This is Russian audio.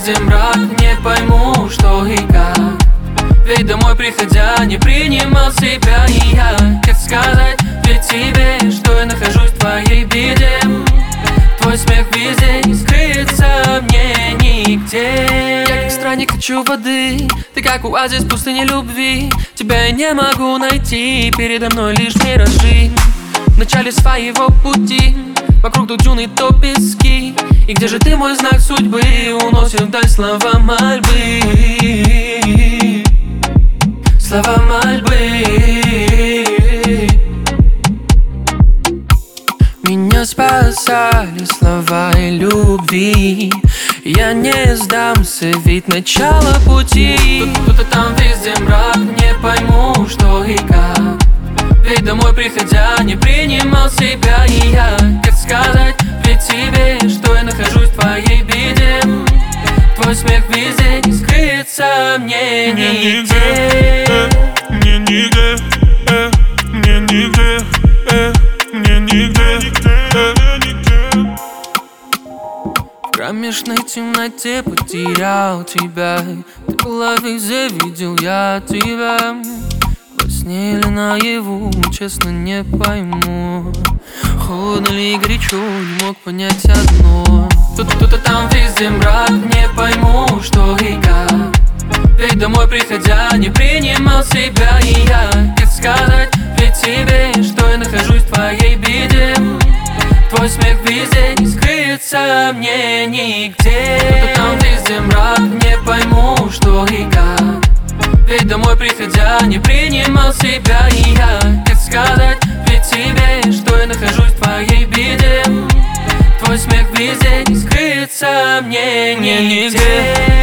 везде мрак, не пойму, что и как. Ведь домой приходя, не принимал себя и я. Как сказать ведь тебе, что я нахожусь в твоей беде? Твой смех везде, не скрыться мне нигде. Я как странник хочу воды, ты как оазис в пустыне любви. Тебя я не могу найти, передо мной лишь миражи. В начале своего пути вокруг то дюны, то пески. И где же ты, мой знак судьбы? Уносит вдаль слова мольбы. Слова мольбы. Меня спасали слова и любви. Я не сдамся, ведь начало пути. Тут и там везде мрак, не пойму, что и как. Ведь домой приходя, не принимал себя и я. Как сказать ведь тебе, что я нахожусь в твоей беде? Твой смех везде, не скрыться мне нигде. Мне нигде, мне нигде, мне нигде. В кромешной темноте потерял тебя. Ты была везде, видел я тебя. Во сне или наяву, честно не пойму. Холодно ли и горячо, не мог понять одно. Тут и там везде мрак, не пойму, что и как. Ведь домой приходя, не принимал себя и я. Как сказать ведь тебе, что я нахожусь в твоей беде? Твой смех везде, не скрыться мне нигде. Тут и там везде мрак, не пойму, что и как. Ведь домой приходя, не принимал себя и я. Как сказать ведь тебе, что я нахожусь в твоей беде? Твой смех везде, не скрыться мне нигде.